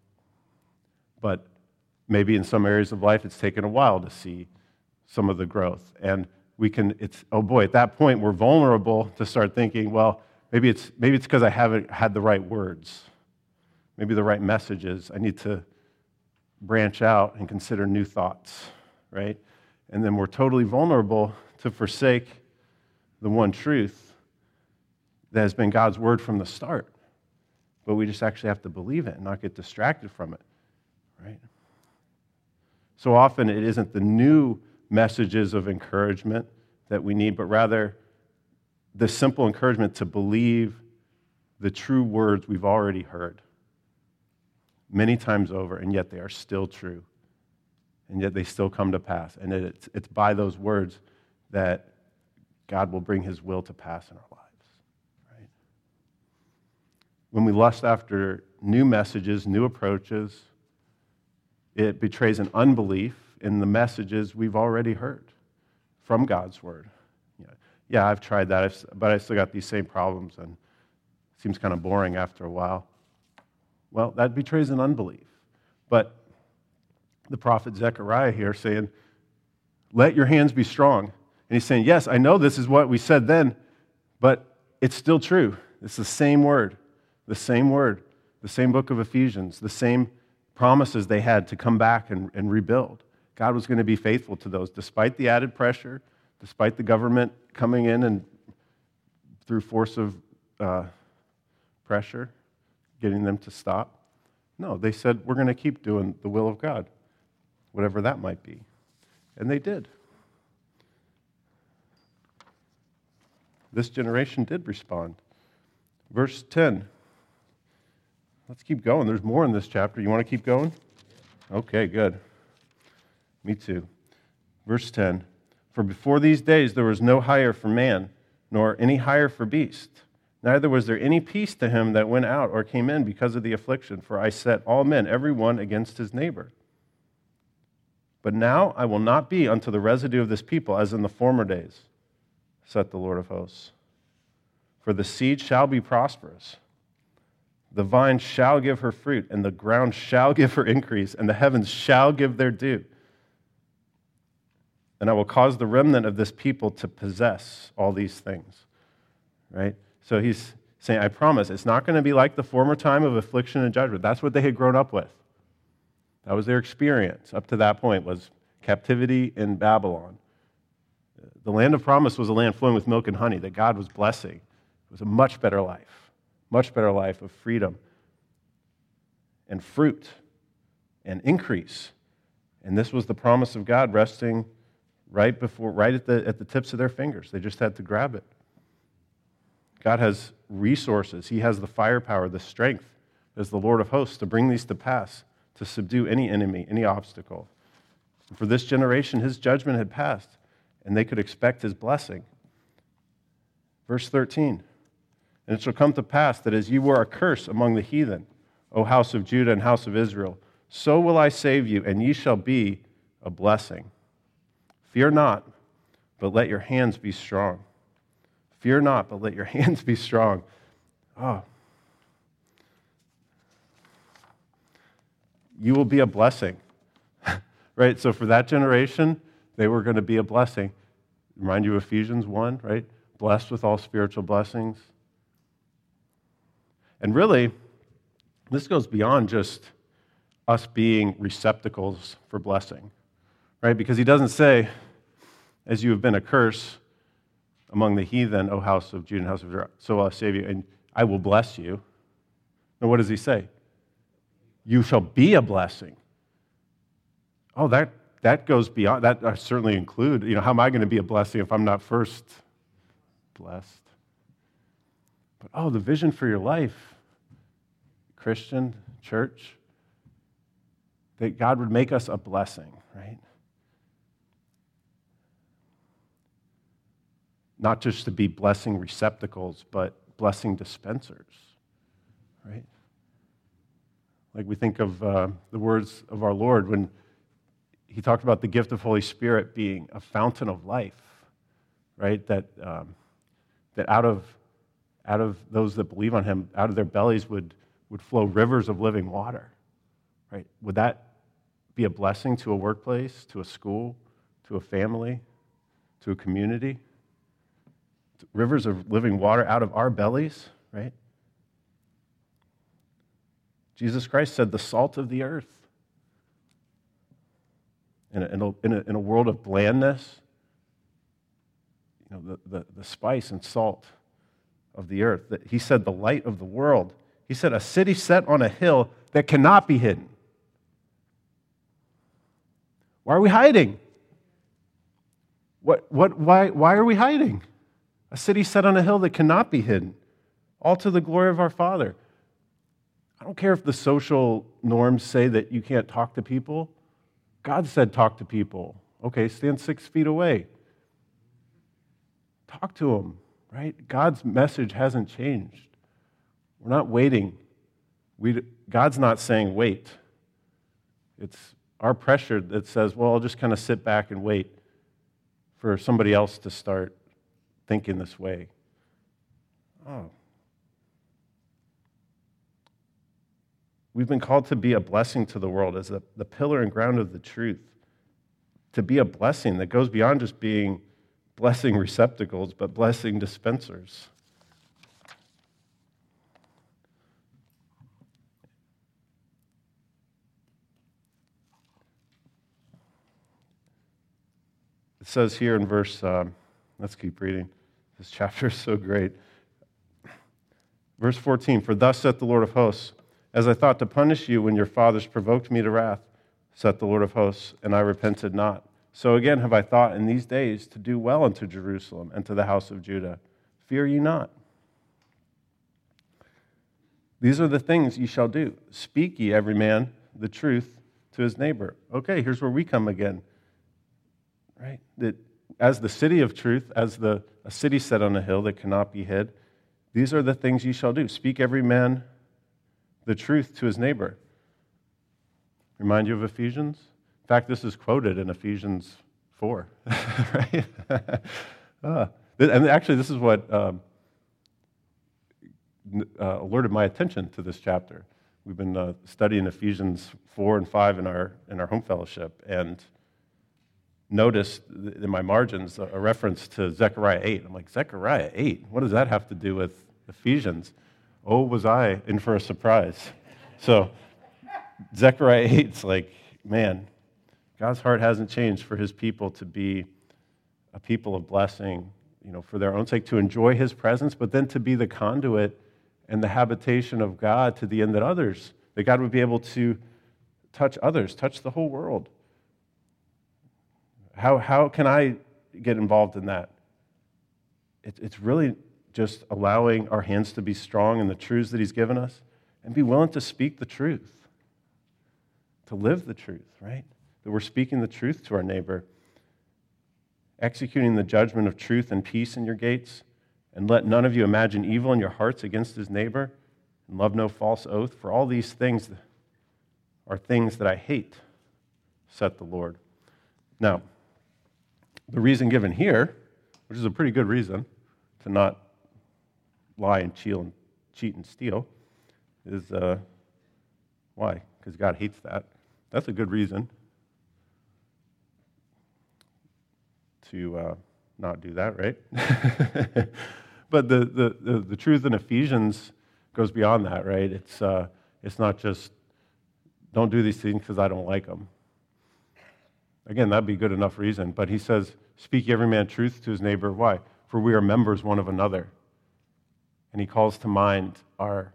But maybe in some areas of life, it's taken a while to see some of the growth. And we can, it's, oh boy, at that point, we're vulnerable to start thinking, well, maybe it's maybe it's because I haven't had the right words, maybe the right messages. I need to branch out and consider new thoughts, right? And then we're totally vulnerable to forsake the one truth that has been God's word from the start. But we just actually have to believe it and not get distracted from it, right? So often it isn't the new messages of encouragement that we need, but rather the simple encouragement to believe the true words we've already heard many times over, and yet they are still true, and yet they still come to pass. And it's, it's by those words that God will bring his will to pass in our lives, right? When we lust after new messages, new approaches, it betrays an unbelief in the messages we've already heard from God's word. Yeah, yeah I've tried that, I've, but I still got these same problems, and it seems kind of boring after a while. Well, that betrays an unbelief. But the prophet Zechariah here saying, let your hands be strong. And he's saying, yes, I know this is what we said then, but it's still true. It's the same word, the same word, the same book of Ephesians, the same promises they had to come back and, and rebuild. God was going to be faithful to those, despite the added pressure, despite the government coming in and through force of uh, pressure, getting them to stop. No, they said, we're going to keep doing the will of God, whatever that might be. And they did. This generation did respond. Verse ten. Let's keep going. There's more in this chapter. You want to keep going? Okay, good. Me too. Verse ten. For before these days there was no hire for man, nor any hire for beast. Neither was there any peace to him that went out or came in because of the affliction. For I set all men, every one against his neighbor. But now I will not be unto the residue of this people as in the former days, saith the Lord of hosts. For the seed shall be prosperous. The vine shall give her fruit, and the ground shall give her increase, and the heavens shall give their due. And I will cause the remnant of this people to possess all these things. Right? So he's saying, I promise, it's not going to be like the former time of affliction and judgment. That's what they had grown up with. That was their experience up to that point, was captivity in Babylon. The land of promise was a land flowing with milk and honey that God was blessing. It was a much better life, much better life of freedom and fruit and increase. And this was the promise of God resting right before, right at the, at the tips of their fingers. They just had to grab it. God has resources. He has the firepower, the strength as the Lord of hosts to bring these to pass, to subdue any enemy, any obstacle. And for this generation, his judgment had passed, and they could expect his blessing. Verse thirteen, and it shall come to pass that as you were a curse among the heathen, O house of Judah and house of Israel, so will I save you, and ye shall be a blessing. Fear not, but let your hands be strong. Fear not, but let your hands be strong. Oh. You will be a blessing. Right? So for that generation, they were going to be a blessing. Remind you of Ephesians one, right? Blessed with all spiritual blessings. And really, this goes beyond just us being receptacles for blessing, right? Because he doesn't say, as you have been a curse among the heathen, O house of Judah and house of Israel, so I'll save you, and I will bless you. Now, what does he say? You shall be a blessing. Oh, that that goes beyond, that I certainly include, you know, how am I going to be a blessing if I'm not first blessed? But, oh, the vision for your life, Christian, church, that God would make us a blessing, right? Not just to be blessing receptacles, but blessing dispensers, right? Like we think of uh, the words of our Lord when he talked about the gift of Holy Spirit being a fountain of life, right? That um, that out of out of those that believe on him, out of their bellies would, would flow rivers of living water, right? Would that be a blessing to a workplace, to a school, to a family, to a community? Rivers of living water out of our bellies, right? Jesus Christ said, the salt of the earth. In a, in a, in a, in a world of blandness, you know, the, the, the spice and salt of the earth. He said, the light of the world. He said, a city set on a hill that cannot be hidden. Why are we hiding? What, what, why, why are we hiding? A city set on a hill that cannot be hidden, all to the glory of our Father. I don't care if the social norms say that you can't talk to people. God said talk to people. Okay, stand six feet away. Talk to them, right? God's message hasn't changed. We're not waiting. We, God's not saying wait. It's our pressure that says, well, I'll just kind of sit back and wait for somebody else to start thinking this way. Oh. We've been called to be a blessing to the world as the, the pillar and ground of the truth. To be a blessing that goes beyond just being blessing receptacles, but blessing dispensers. It says here in verse, um, let's keep reading. This chapter is so great. Verse fourteen, for thus saith the Lord of hosts, as I thought to punish you when your fathers provoked me to wrath, saith the Lord of hosts, and I repented not. So again have I thought in these days to do well unto Jerusalem and to the house of Judah. Fear ye not. These are the things ye shall do. Speak ye every man the truth to his neighbor. Okay, here's where we come again. Right? That as the city of truth, as the a city set on a hill that cannot be hid, these are the things ye shall do. Speak every man the truth to his neighbor. Remind you of Ephesians? In fact, this is quoted in Ephesians four, right? ah. And actually, this is what um, uh, alerted my attention to this chapter. We've been uh, studying Ephesians four and five in our in our home fellowship, and noticed in my margins a reference to Zechariah eight. I'm like, Zechariah eight? What does that have to do with Ephesians? Oh, was I in for a surprise. So Zechariah eight's like, man, God's heart hasn't changed for his people to be a people of blessing, you know, for their own sake, to enjoy his presence, but then to be the conduit and the habitation of God to the end that others, that God would be able to touch others, touch the whole world. How how can I get involved in that? It, it's really just allowing our hands to be strong in the truths that he's given us and be willing to speak the truth, to live the truth, right? That we're speaking the truth to our neighbor, executing the judgment of truth and peace in your gates, and let none of you imagine evil in your hearts against his neighbor, and love no false oath, for all these things are things that I hate, saith the Lord. Now, the reason given here, which is a pretty good reason to not lie and cheat and, cheat and steal, is uh, why? Because God hates that. That's a good reason to uh, not do that, right? But the, the, the, the truth in Ephesians goes beyond that, right? It's, uh, it's not just, don't do these things because I don't like them. Again, that'd be good enough reason. But he says, speak every man truth to his neighbor. Why? For we are members one of another. And he calls to mind our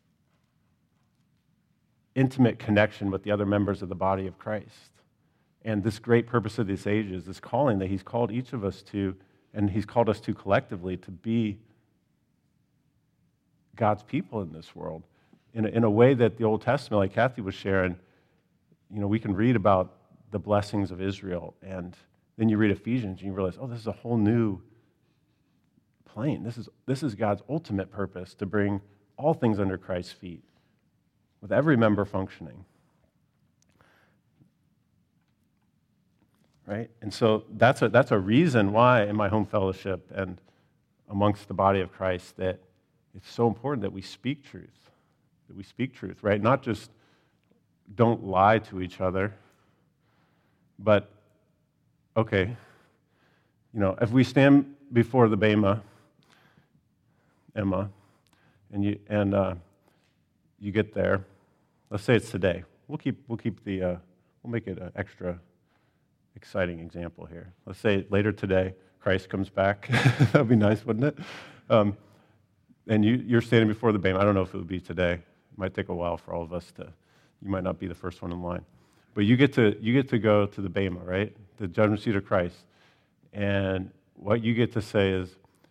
intimate connection with the other members of the body of Christ. And this great purpose of this age is this calling that he's called each of us to, and he's called us to collectively to be God's people in this world. In a, in a way that the Old Testament, like Kathy was sharing, you know, we can read about the blessings of Israel, and then you read Ephesians and you realize, oh, this is a whole new plane. This is, this is God's ultimate purpose, to bring all things under Christ's feet, with every member functioning. Right? And so that's a, that's a reason why in my home fellowship and amongst the body of Christ that it's so important that we speak truth, that we speak truth, right? Not just don't lie to each other, but, okay, you know, if we stand before the Bema, Emma, and you and uh, you get there, let's say it's today. We'll keep we'll keep the uh, we'll make it an extra exciting example here. Let's say later today, Christ comes back. That'd be nice, wouldn't it? Um, and you, you're standing before the Bema. I don't know if it would be today. It might take a while for all of us to. You might not be the first one in line, but you get to you get to go to the Bema, right? The judgment seat of Christ, and what you get to say is,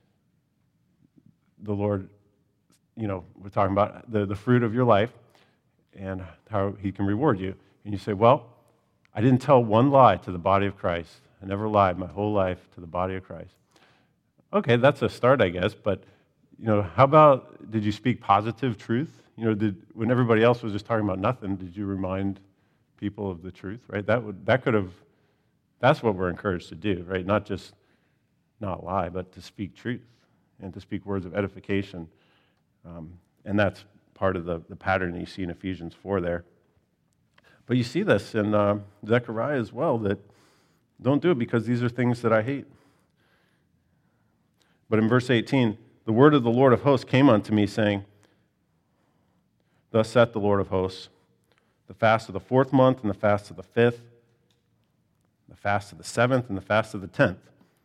the Lord, you know, we're talking about the, the fruit of your life and how he can reward you. And you say, well, I didn't tell one lie to the body of Christ. I never lied my whole life to the body of Christ. Okay, that's a start, I guess, but, you know, how about, did you speak positive truth? You know, did, when everybody else was just talking about nothing, did you remind people of the truth, right? That would, that could have, that's what we're encouraged to do, right? Not just not lie, but to speak truth and to speak words of edification. Um, and that's part of the, the pattern that you see in Ephesians four there. But you see this in uh, Zechariah as well, that don't do it because these are things that I hate. But in verse eighteen, the word of the Lord of hosts came unto me, saying, thus saith the Lord of hosts, the fast of the fourth month and the fast of the fifth, the fast of the seventh and the fast of the tenth,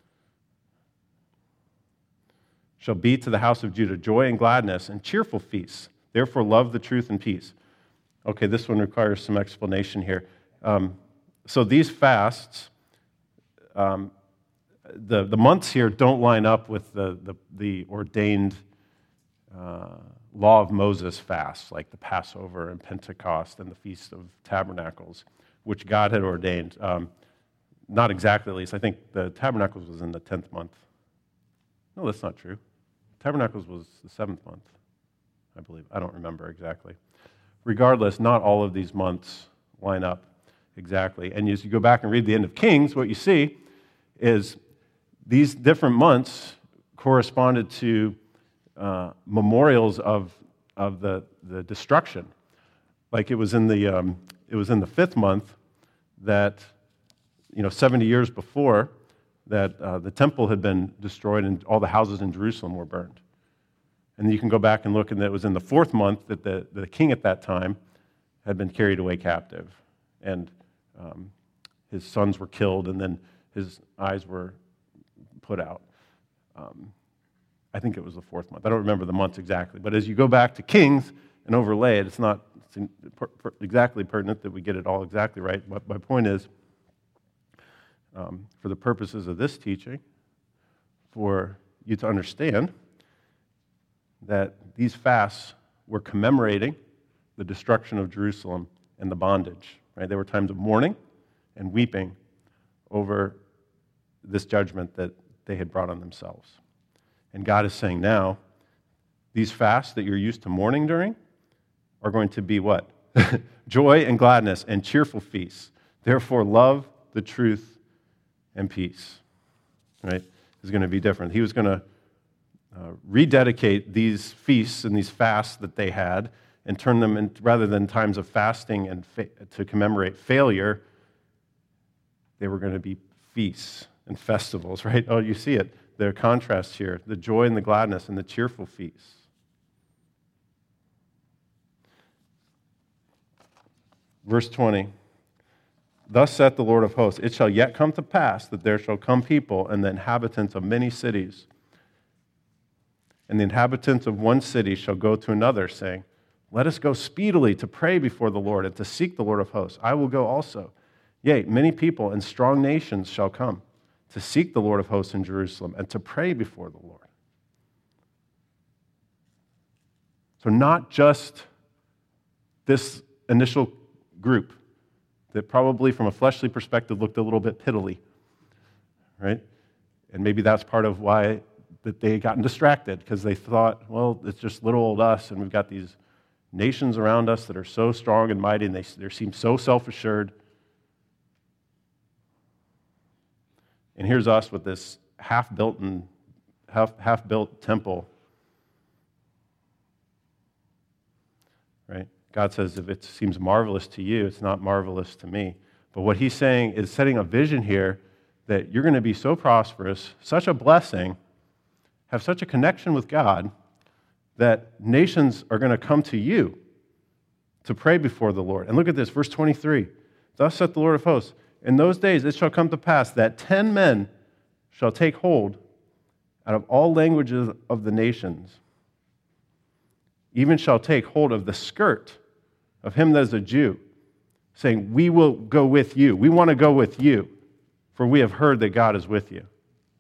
shall be to the house of Judah joy and gladness and cheerful feasts. Therefore love the truth and peace. Okay, this one requires some explanation here. Um, so these fasts, um, the, the months here don't line up with the, the, the ordained uh, law of Moses fasts, like the Passover and Pentecost and the Feast of Tabernacles, which God had ordained. Um, not exactly, at least. I think the Tabernacles was in the tenth month. No, that's not true. Tabernacles was the seventh month, I believe. I don't remember exactly. Regardless, not all of these months line up exactly. And as you go back and read the end of Kings, what you see is these different months corresponded to uh, memorials of of the, the destruction. Like it was in the um, it was in the fifth month that, you know, seventy years before, that uh, the temple had been destroyed and all the houses in Jerusalem were burned. And you can go back and look, and it was in the fourth month that the, the king at that time had been carried away captive. And um, his sons were killed, and then his eyes were put out. Um, I think it was the fourth month. I don't remember the months exactly. But as you go back to Kings and overlay it, it's not it's per, per, exactly pertinent that we get it all exactly right. But my point is, um, for the purposes of this teaching, for you to understand that these fasts were commemorating the destruction of Jerusalem and the bondage. Right? They were times of mourning and weeping over this judgment that they had brought on themselves. And God is saying now, these fasts that you're used to mourning during are going to be what? Joy and gladness and cheerful feasts. Therefore, love the truth and peace, right? Is going to be different. He was going to uh, rededicate these feasts and these fasts that they had and turn them in, rather than times of fasting and fa- to commemorate failure, they were going to be feasts and festivals, right? Oh, you see it. There are contrasts here, the joy and the gladness and the cheerful feasts. Verse twenty, thus saith the Lord of hosts, it shall yet come to pass that there shall come people and the inhabitants of many cities, and the inhabitants of one city shall go to another, saying, let us go speedily to pray before the Lord and to seek the Lord of hosts. I will go also. Yea, many people and strong nations shall come to seek the Lord of hosts in Jerusalem and to pray before the Lord. So not just this initial group that probably from a fleshly perspective looked a little bit piddly, right? And maybe that's part of why that they had gotten distracted, because they thought, well, it's just little old us, and we've got these nations around us that are so strong and mighty, and they, they seem so self-assured. And here's us with this half-built and half, half-built temple, right? God says, if it seems marvelous to you, it's not marvelous to me. But what he's saying is setting a vision here that you're going to be so prosperous, such a blessing, have such a connection with God, that nations are going to come to you to pray before the Lord. And look at this, verse twenty-three. Thus saith the Lord of hosts, in those days it shall come to pass that ten men shall take hold out of all languages of the nations, even shall take hold of the skirt of him that is a Jew, saying, we will go with you. We want to go with you, for we have heard that God is with you.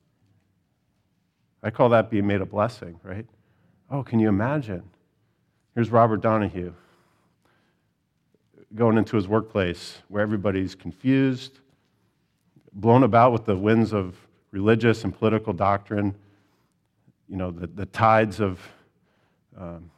I call that being made a blessing, right? Oh, can you imagine? Here's Robert Donahue going into his workplace where everybody's confused, blown about with the winds of religious and political doctrine, you know, the, the tides of um,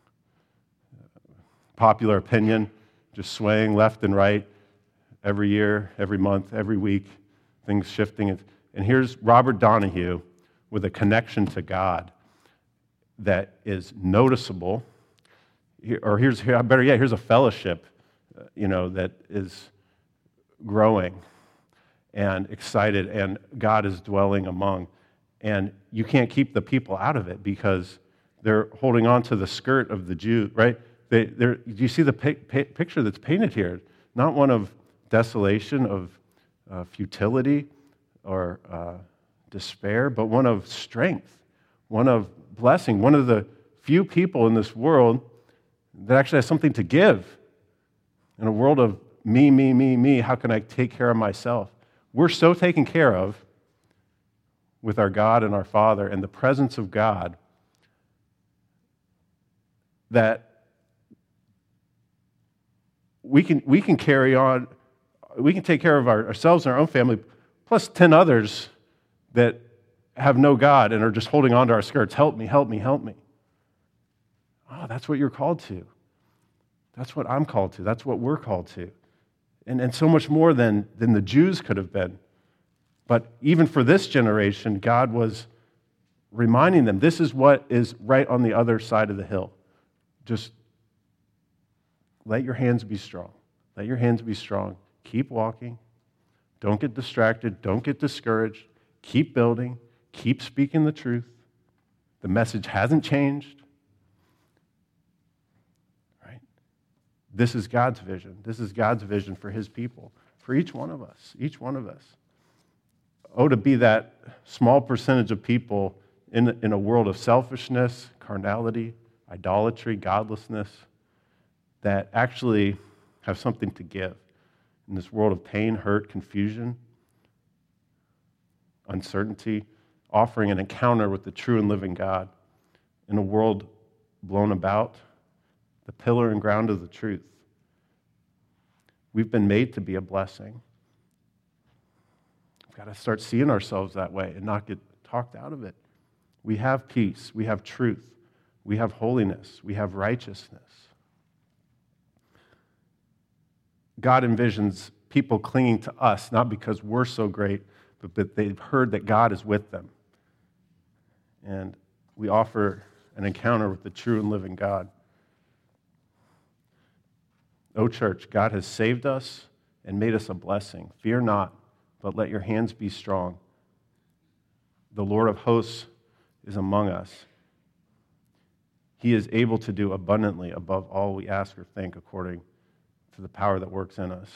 popular opinion just swaying left and right every year, every month, every week, things shifting. And here's Robert Donahue with a connection to God that is noticeable. Or here's, better yet, here's a fellowship, you know, that is growing and excited, and God is dwelling among. And you can't keep the people out of it because they're holding on to the skirt of the Jew, right? They, do you see the pi- pi- picture that's painted here? Not one of desolation, of uh, futility, or uh, despair, but one of strength, one of blessing, one of the few people in this world that actually has something to give. In a world of me, me, me, me, how can I take care of myself? We're so taken care of with our God and our Father and the presence of God that we can, we can carry on, we can take care of our, ourselves and our own family, plus ten others that have no God and are just holding on to our skirts. Help me, help me, help me. Oh, that's what you're called to. That's what I'm called to. That's what we're called to. And, and so much more than, than the Jews could have been. But even for this generation, God was reminding them, this is what is right on the other side of the hill. Just let your hands be strong. Let your hands be strong. Keep walking. Don't get distracted. Don't get discouraged. Keep building. Keep speaking the truth. The message hasn't changed. Right? This is God's vision. This is God's vision for his people, for each one of us, each one of us. Oh, to be that small percentage of people in, in a world of selfishness, carnality, idolatry, godlessness, that actually have something to give in this world of pain, hurt, confusion, uncertainty, offering an encounter with the true and living God in a world blown about, the pillar and ground of the truth. We've been made to be a blessing. We've got to start seeing ourselves that way and not get talked out of it. We have peace. We have truth. We have holiness. We have righteousness. God envisions people clinging to us, not because we're so great, but, but they've heard that God is with them. And we offer an encounter with the true and living God. O church, God has saved us and made us a blessing. Fear not, but let your hands be strong. The Lord of hosts is among us. He is able to do abundantly above all we ask or think according to the power that works in us.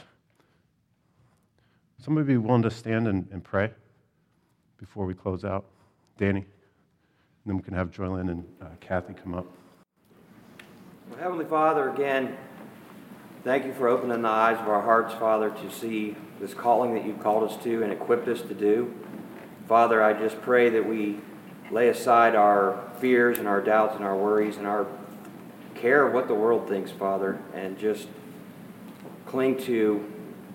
Somebody be willing to stand and, and pray before we close out? Danny? And then we can have Joylyn and uh, Kathy come up. Well, Heavenly Father, again, thank you for opening the eyes of our hearts, Father, to see this calling that you've called us to and equipped us to do. Father, I just pray that we lay aside our fears and our doubts and our worries and our care of what the world thinks, Father, and just cling to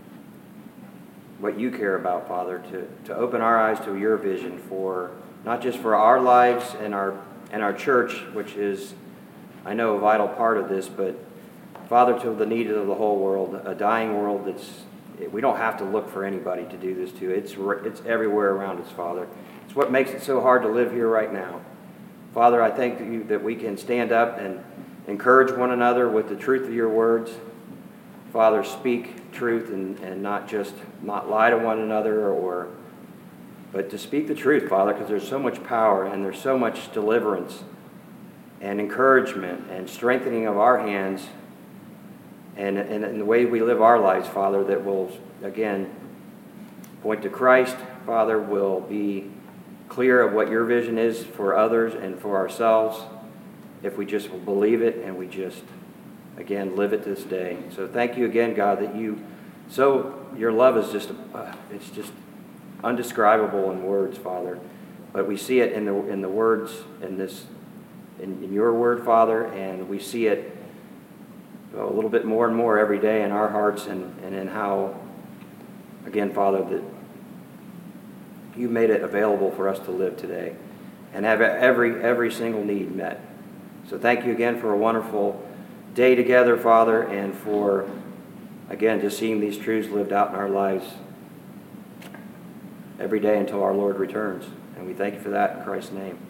what you care about, Father, to, to open our eyes to your vision for not just for our lives and our and our church, which is, I know, a vital part of this, but Father, to the need of the whole world, a dying world that's, we don't have to look for anybody to do this to. It's it's everywhere around us, Father. It's what makes it so hard to live here right now. Father, I thank you that we can stand up and encourage one another with the truth of your words. Father, speak truth and, and not just not lie to one another, or but to speak the truth, Father, because there's so much power and there's so much deliverance and encouragement and strengthening of our hands and, and, and the way we live our lives, Father, that will, again, point to Christ, Father, will be clear of what your vision is for others and for ourselves if we just will believe it and we just, again, live it this day. So thank you again, God, that you, so your love is just, uh, it's just undescribable in words, Father. But we see it in the in the words, in this, in, in your word, Father, and we see it well, a little bit more and more every day in our hearts and, and in how, again, Father, that you made it available for us to live today and have every every single need met. So thank you again for a wonderful day together, Father, and for, again, just seeing these truths lived out in our lives every day until our Lord returns. And we thank you for that in Christ's name.